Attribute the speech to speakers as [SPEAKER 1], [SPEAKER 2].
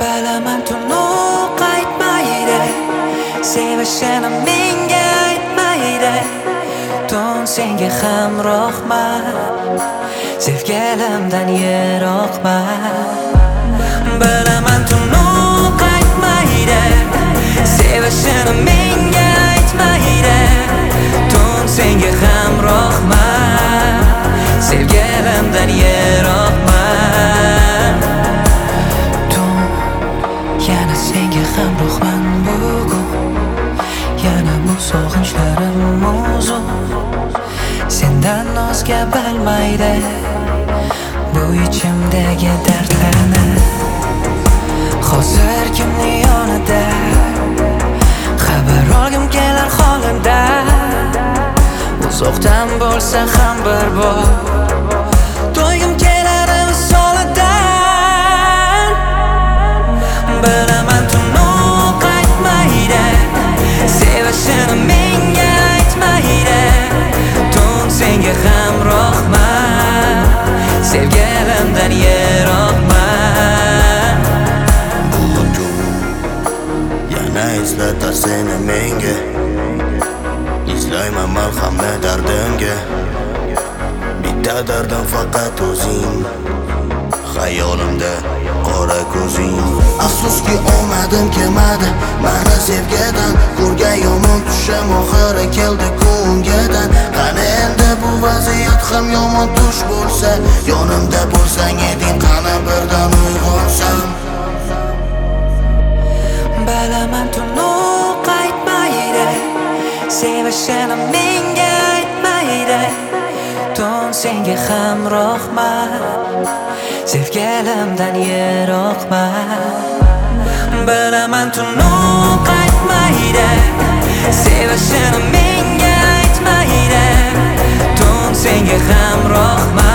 [SPEAKER 1] Bilaman tunov qaytmaydi, sevishini menga aytmaydi. Tun senga hamrohman, sevgilimdan yiroqman. Bilaman tunov qaytmaydi, sevishini menga aytmaydi. Tun senga hamrohman, sevgilimdan yiroqman. Yana senga hamrohman bugun, yana bu sog'inchlarim uzun. Sendan o'zga bilmaydi bu ichimdagi dardlarni. Hozir kimning yonida xabar olgim kelar holimdan. Uzoqdan bo'lsa ham bir bor to'ygim kelar solidan. Bilaman tunov qaytmaydi, sevishini menga aytmaydi. Tun senga hamrohman, sevgilimdan yiroqman.
[SPEAKER 2] Bu tun yana eslatar seni menga, izlayman malhamni dardimga. Bitta dardim faqat o'zing, xayolimda qora ko'zing. Afsuski omadim kelmadi mani sevgidan, ko'rgan yomon tushim oxiri keldi ko'ngadan. Qani endi bu vaziyat ham yomon tush bo'lsa, yonimda bo'lsang eding, qani birdan uyg'onsam.
[SPEAKER 1] Bilaman tunov qaytmaydi, sevishini menga aytmaydi. Tun senga hamrohman, sevgilimdan yiroqman. Bilaman tunov qaytmaydi, sevishini menga aytmaydi. Tun senga hamrohman,